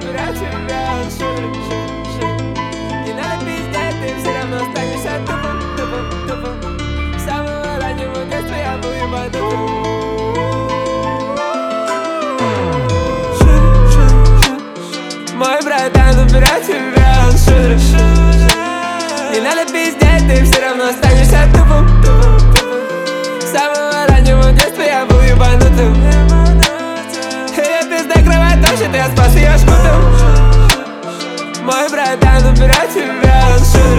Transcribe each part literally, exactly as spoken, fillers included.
выбирать тебя. Шут, шут, шут. Не надо пиздеть, ты все равно останешься тупым, тупым, тупым. С самого раннего детства я был ебанутым. Шут, шут, шут. Мой братан выбирать тебя. Шут, шут, шут. Не надо пиздеть, ты все равно останешься тупым, тупым, тупым. С самого раннего детства я был ебанутым. Ее пизда кровоточит, я спас ее шпутом. Мой братан выбирать тебя.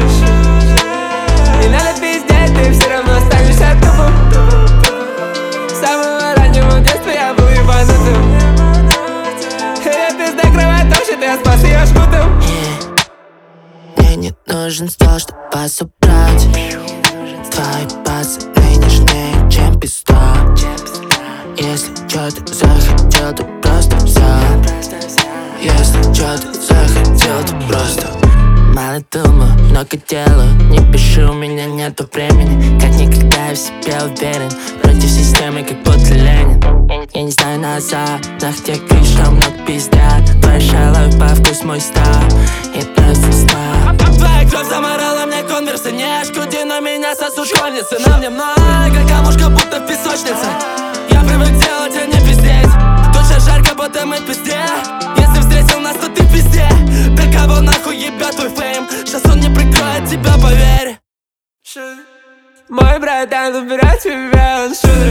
Не надо пиздеть, ты все равно останешься тупым. С самого раннего детства я был ебанутым. Ее пизда кровоточит, я спас ее шпутом. Мне не нужен стол, чтоб вас убрать. Твои пацаны нежнее, чем пизда. Если чё ты захотел, то просто взял. Если чё ты захотел, то просто. Мало думаю, много делаю. Не пишу, у меня нету времени. Как никогда я в себе уверен. Против системы, как будто Ленин. Я не знаю назад, на где крыша, много пиздят. Твоя шаловь по вкус мой стар. И просто стар. Твоя кровь заморала мне конверсы. Не шкуди на меня сосут школьницы. На мне много камушка, будто в песочнице. Я привык делать, а не пиздеть. В душе жарко, будто мы в пизде. Если встретил нас, то ты в пизде. Да кого нахуй ебет твой фейм? Сейчас он не прикроет тебя, поверь. Мой братан выбирать тебя.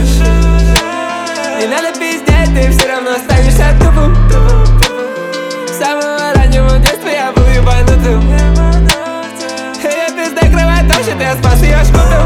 Не надо пиздеть, ты все равно останешься тупым. С самого раннего детства я был ебанутым. Ее пизда кровоточит, я спас ее шпутом.